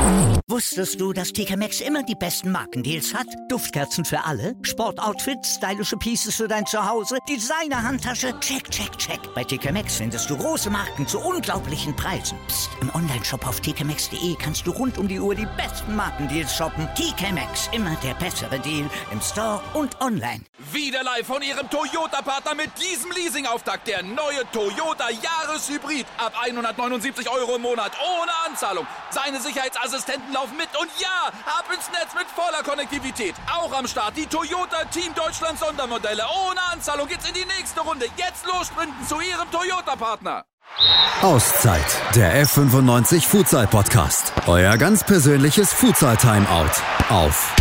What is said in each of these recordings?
Wusstest du, dass TK Maxx immer die besten Markendeals hat? Duftkerzen für alle, Sportoutfits, stylische Pieces für dein Zuhause, Designer-Handtasche, check, check, check. Bei TK Maxx findest du große Marken zu unglaublichen Preisen. Psst. Im Onlineshop auf tkmaxx.de kannst du rund um die Uhr die besten Markendeals shoppen. TK Maxx, immer der bessere Deal im Store und online. Wieder live von Ihrem Toyota-Partner mit diesem Leasing-Auftakt. Der neue Toyota Jahreshybrid. Ab 179 € im Monat. Ohne Anzahlung. Seine Sicherheitsassistenten laufen mit. Und ja, ab ins Netz mit voller Konnektivität. Auch am Start die Toyota Team Deutschland Sondermodelle. Ohne Anzahlung geht's in die nächste Runde. Jetzt los sprinten zu Ihrem Toyota-Partner. Auszeit, der F95 Futsal Podcast. Euer ganz persönliches Futsal Timeout auf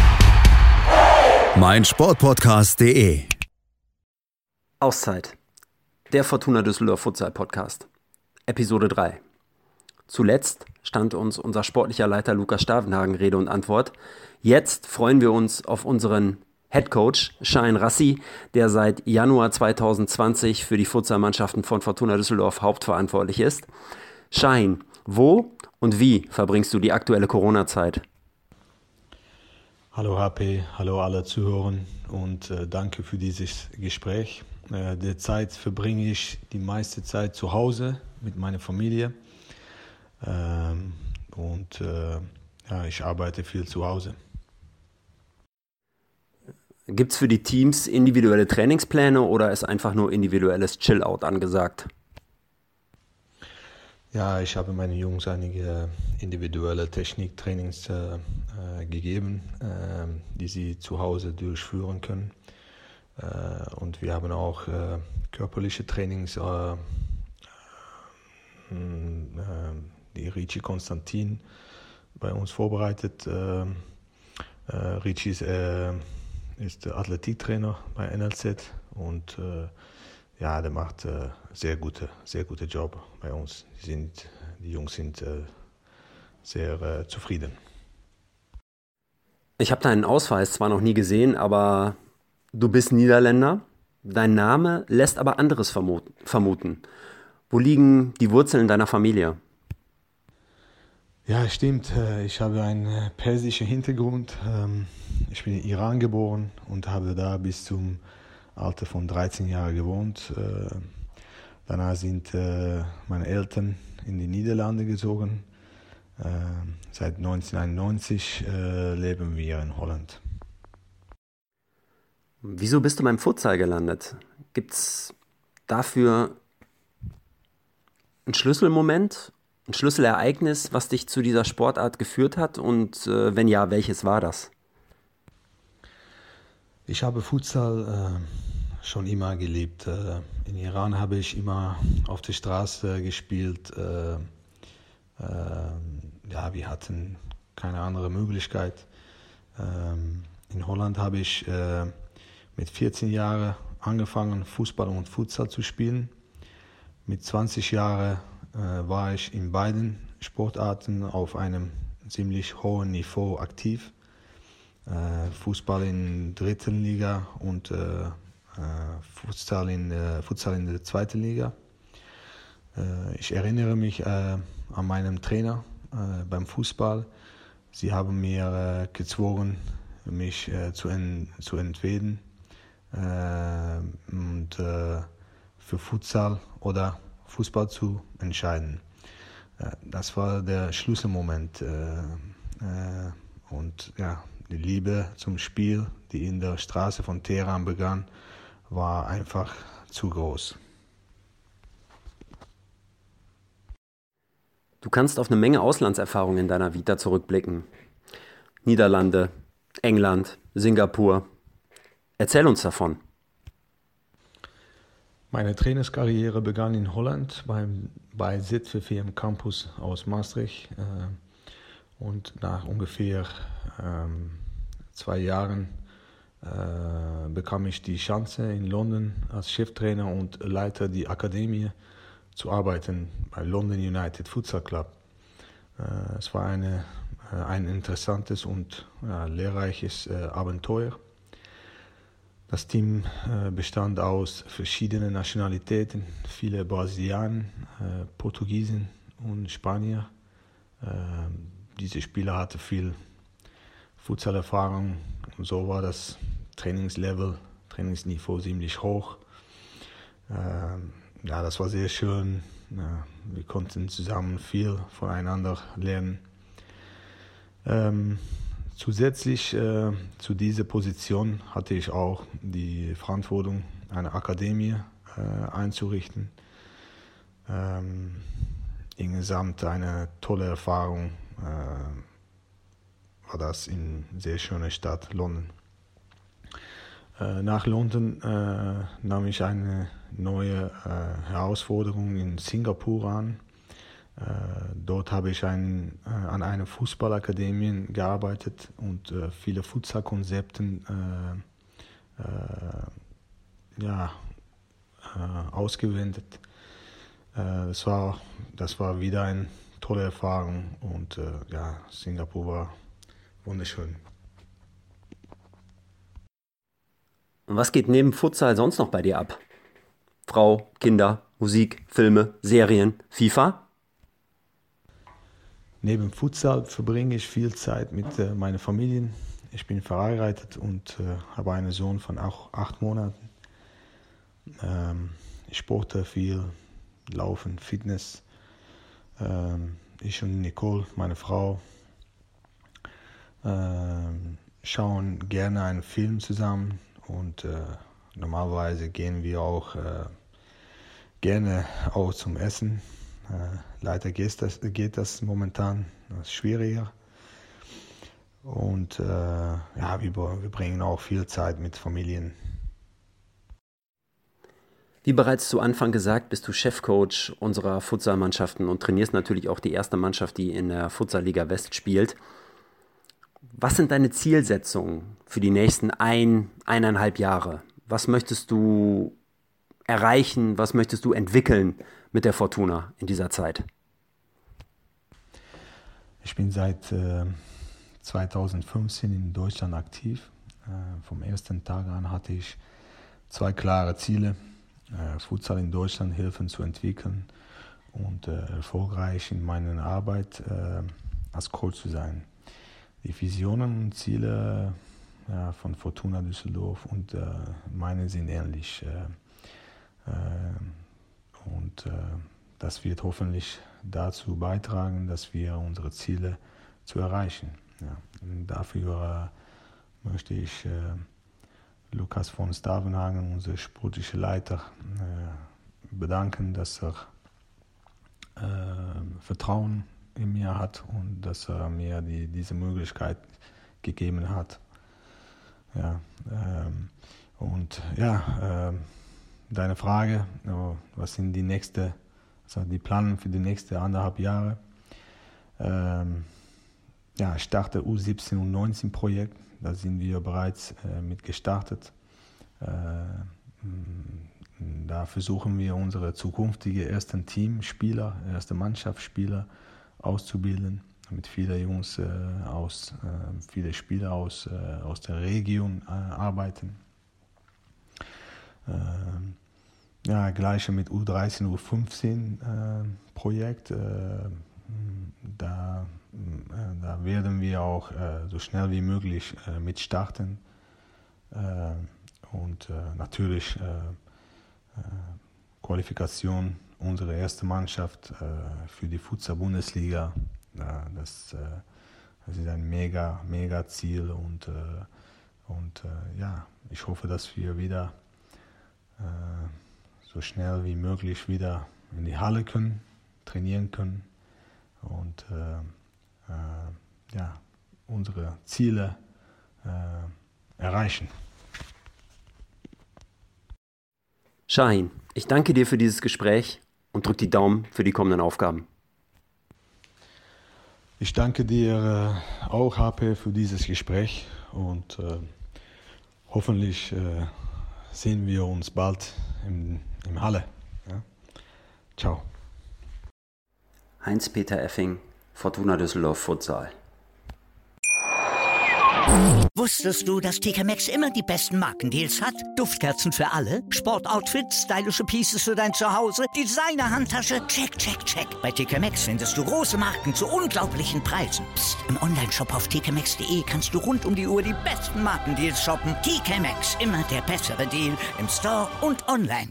meinsportpodcast.de. Auszeit, der Fortuna Düsseldorf Futsal Podcast. Episode 3. Zuletzt stand uns unser sportlicher Leiter Lukas Stavenhagen Rede und Antwort. Jetzt freuen wir uns auf unseren Headcoach Shahin Rassi, der seit Januar 2020 für die Futsalmannschaften von Fortuna Düsseldorf hauptverantwortlich ist. Shahin, wo und wie verbringst du die aktuelle Corona-Zeit? Hallo HP, hallo alle Zuhörer und danke für dieses Gespräch. Derzeit verbringe ich die meiste Zeit zu Hause mit meiner Familie ich arbeite viel zu Hause. Gibt es für die Teams individuelle Trainingspläne oder ist einfach nur individuelles Chill-Out angesagt? Ja, ich habe meinen Jungs einige individuelle Techniktrainings gegeben, die sie zu Hause durchführen können. Und wir haben auch körperliche Trainings, die Richie Konstantin bei uns vorbereitet. Richie ist der Athletiktrainer bei NLZ und der macht sehr gute Job bei uns. Die Jungs sind sehr zufrieden. Ich habe deinen Ausweis zwar noch nie gesehen, aber du bist Niederländer. Dein Name lässt aber anderes vermuten. Wo liegen die Wurzeln deiner Familie? Ja, stimmt. Ich habe einen persischen Hintergrund. Ich bin in Iran geboren und habe da bis zum Alter von 13 Jahren gewohnt. Danach sind meine Eltern in die Niederlande gezogen. Seit 1991 leben wir in Holland. Wieso bist du beim Futsal gelandet? Gibt es dafür einen Schlüsselmoment, ein Schlüsselereignis, was dich zu dieser Sportart geführt hat? Und wenn ja, welches war das? Ich habe Futsal schon immer geliebt. In Iran habe ich immer auf der Straße gespielt. Wir hatten keine andere Möglichkeit. In Holland habe ich mit 14 Jahren angefangen, Fußball und Futsal zu spielen. Mit 20 Jahren war ich in beiden Sportarten auf einem ziemlich hohen Niveau aktiv. Fußball in der 3. Liga und Futsal in der 2. Liga. Ich erinnere mich an meinen Trainer beim Fußball. Sie haben mir gezwungen, mich zu entscheiden und für Futsal oder Fußball zu entscheiden. Das war der Schlüsselmoment. Die Liebe zum Spiel, die in der Straße von Teheran begann, war einfach zu groß. Du kannst auf eine Menge Auslandserfahrung in deiner Vita zurückblicken. Niederlande, England, Singapur. Erzähl uns davon. Meine Trainingskarriere begann in Holland bei ZVV im Campus aus Maastricht. Und nach ungefähr 2 Jahren bekam ich die Chance, in London als Cheftrainer und Leiter der Akademie zu arbeiten bei London United Futsal Club. Es war ein interessantes und lehrreiches Abenteuer. Das Team bestand aus verschiedenen Nationalitäten, viele Brasilianer, Portugiesen und Spanier. diese Spieler hatten viel Futsalerfahrung und so war das Trainingsniveau ziemlich hoch. Das war sehr schön. Wir konnten zusammen viel voneinander lernen. Zusätzlich zu dieser Position hatte ich auch die Verantwortung, eine Akademie einzurichten. Insgesamt eine tolle Erfahrung war das in einer sehr schönen Stadt, London. Nach London nahm ich eine neue Herausforderung in Singapur an. Dort habe ich an einer Fußballakademie gearbeitet und viele Futsal-Konzepte ausgewendet. Das war wieder eine tolle Erfahrung und Singapur war wunderschön. Und was geht neben Futsal sonst noch bei dir ab? Frau, Kinder, Musik, Filme, Serien, FIFA? Neben Futsal verbringe ich viel Zeit mit meiner Familie. Ich bin verheiratet und habe einen Sohn von auch 8 Monaten. Ich sporte viel, Laufen, Fitness. Ich und Nicole, meine Frau, schauen gerne einen Film zusammen und normalerweise gehen wir auch gerne auch zum Essen. Leider geht das momentan schwieriger. Und wir bringen auch viel Zeit mit Familien. Wie bereits zu Anfang gesagt, bist du Chefcoach unserer Futsalmannschaften und trainierst natürlich auch die erste Mannschaft, die in der Futsal-Liga West spielt. Was sind deine Zielsetzungen für die nächsten 1,5 Jahre? Was möchtest du erreichen? Was möchtest du entwickeln mit der Fortuna in dieser Zeit? Ich bin seit 2015 in Deutschland aktiv. Vom ersten Tag an hatte ich 2 klare Ziele. Futsal in Deutschland helfen zu entwickeln und erfolgreich in meiner Arbeit als Coach zu sein. Die Visionen und Ziele von Fortuna Düsseldorf und meine sind ähnlich. Das wird hoffentlich dazu beitragen, dass wir unsere Ziele zu erreichen. Ja. Und dafür möchte ich Lukas von Stavenhagen, unser sportlicher Leiter, bedanken, dass er Vertrauen in mir hat und dass er mir diese Möglichkeit gegeben hat. Ja, deine Frage, was sind die Pläne für die nächsten 1,5 Jahre? Ich starte U17 und U19 Projekt, da sind wir bereits mit gestartet. Da versuchen wir unsere zukünftige ersten Teamspieler, erste Mannschaftsspieler auszubilden, mit vielen Jungs viele Spieler aus der Region arbeiten. Gleiche mit U13, U15 Projekt. Da werden wir auch so schnell wie möglich mit starten. Und natürlich Qualifikation unserer ersten Mannschaft für die Futsal-Bundesliga. Das ist ein mega Ziel und ich hoffe, dass wir wieder so schnell wie möglich wieder in die Halle können, trainieren können und unsere Ziele erreichen. Shahin, ich danke dir für dieses Gespräch und drück die Daumen für die kommenden Aufgaben. Ich danke dir auch, HP, für dieses Gespräch und hoffentlich sehen wir uns bald im Halle. Ja? Ciao. Heinz-Peter Effing, Fortuna Düsseldorf Futsal. Wusstest du, dass TK Maxx immer die besten Markendeals hat? Duftkerzen für alle, Sportoutfits, stylische Pieces für dein Zuhause, Designer-Handtasche, check, check, check. Bei TK Maxx findest du große Marken zu unglaublichen Preisen. Psst. Im Onlineshop auf tkmaxx.de kannst du rund um die Uhr die besten Markendeals shoppen. TK Maxx, immer der bessere Deal im Store und online.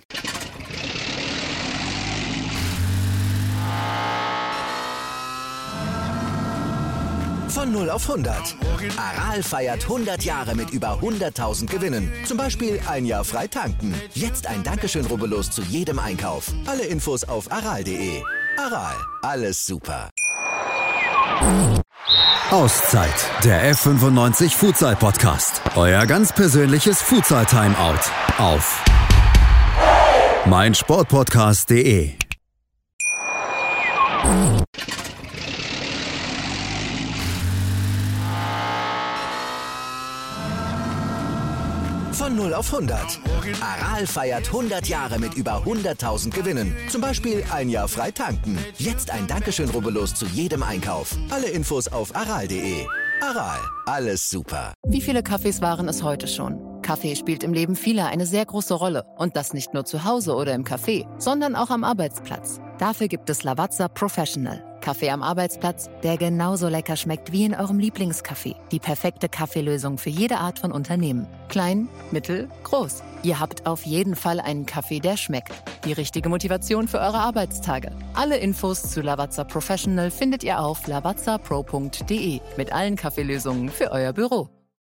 Von 0 auf 100. Aral feiert 100 Jahre mit über 100.000 Gewinnen. Zum Beispiel ein Jahr frei tanken. Jetzt ein Dankeschön, rubbellos zu jedem Einkauf. Alle Infos auf aral.de. Aral, alles super. Auszeit, der F95 Futsal Podcast. Euer ganz persönliches Futsal Timeout auf meinsportpodcast.de. Von 0 auf 100. Aral feiert 100 Jahre mit über 100.000 Gewinnen. Zum Beispiel ein Jahr frei tanken. Jetzt ein Dankeschön, rubbellos zu jedem Einkauf. Alle Infos auf aral.de. Aral, alles super. Wie viele Kaffees waren es heute schon? Kaffee spielt im Leben vieler eine sehr große Rolle. Und das nicht nur zu Hause oder im Café, sondern auch am Arbeitsplatz. Dafür gibt es Lavazza Professional. Kaffee am Arbeitsplatz, der genauso lecker schmeckt wie in eurem Lieblingscafé. Die perfekte Kaffeelösung für jede Art von Unternehmen. Klein, mittel, groß. Ihr habt auf jeden Fall einen Kaffee, der schmeckt. Die richtige Motivation für eure Arbeitstage. Alle Infos zu Lavazza Professional findet ihr auf lavazzapro.de mit allen Kaffeelösungen für euer Büro.